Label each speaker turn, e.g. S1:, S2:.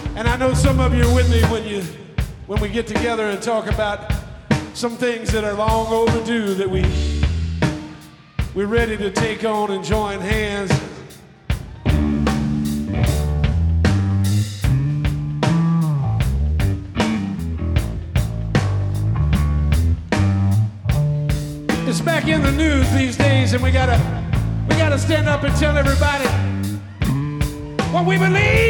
S1: And I know some of you are with me when we get together and talk about some things that are long overdue that we're ready to take on and join hands. It's back in the news these days, and we gotta stand up and tell everybody what we believe.